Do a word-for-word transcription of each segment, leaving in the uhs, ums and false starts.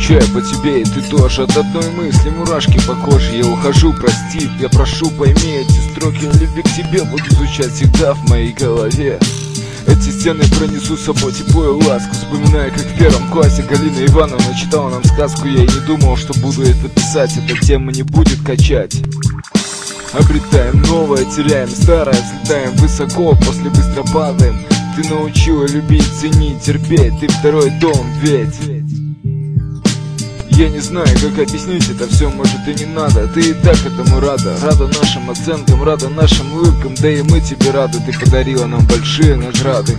скучаю по тебе, и ты тоже. От одной мысли мурашки по коже. Я ухожу, прости, я прошу, пойми, эти строки любви к тебе будут звучать всегда в моей голове. Эти стены пронесу с собой тепло и ласку. Вспоминаю, как в первом классе Галина Ивановна читала нам сказку. Я и не думал, что буду это писать, эта тема не будет качать. Обретаем новое, теряем старое, взлетаем высоко, после быстро падаем. Ты научила любить, ценить, терпеть, ты второй дом, ведь я не знаю, как объяснить это все, может и не надо. Ты и так этому рада, рада нашим оценкам, рада нашим улыбкам. Да и мы тебе рады, ты подарила нам большие награды.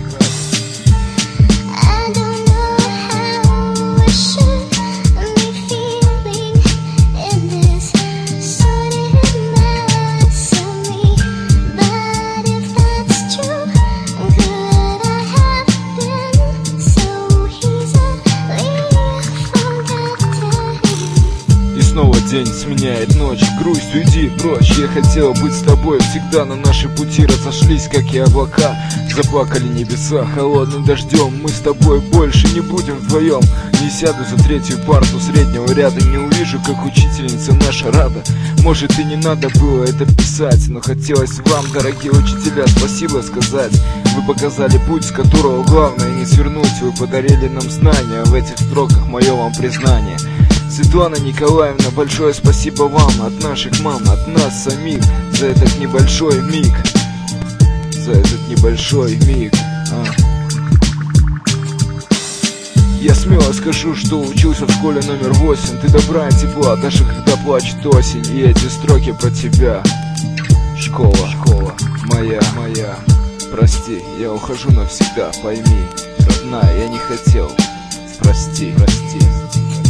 Снова день сменяет ночь, грусть, уйди прочь. Я хотела быть с тобой всегда, но наши пути разошлись, как и облака. Заплакали небеса холодным дождем. Мы с тобой больше не будем вдвоем. Не сяду за третью парту среднего ряда, не увижу, как учительница наша рада. Может и не надо было это писать, но хотелось вам, дорогие учителя, спасибо сказать. Вы показали путь, с которого главное не свернуть. Вы подарили нам знания, в этих строках мое вам признание. Светлана Николаевна, большое спасибо вам от наших мам, от нас самих, за этот небольшой миг, за этот небольшой миг. А. Я смело скажу, что учился в школе номер восемь. Ты добра и тепла, даже когда плачет осень. И эти строки про тебя. Школа, школа, моя, моя. Прости, я ухожу навсегда, пойми, родная, я не хотел. Прости, прости.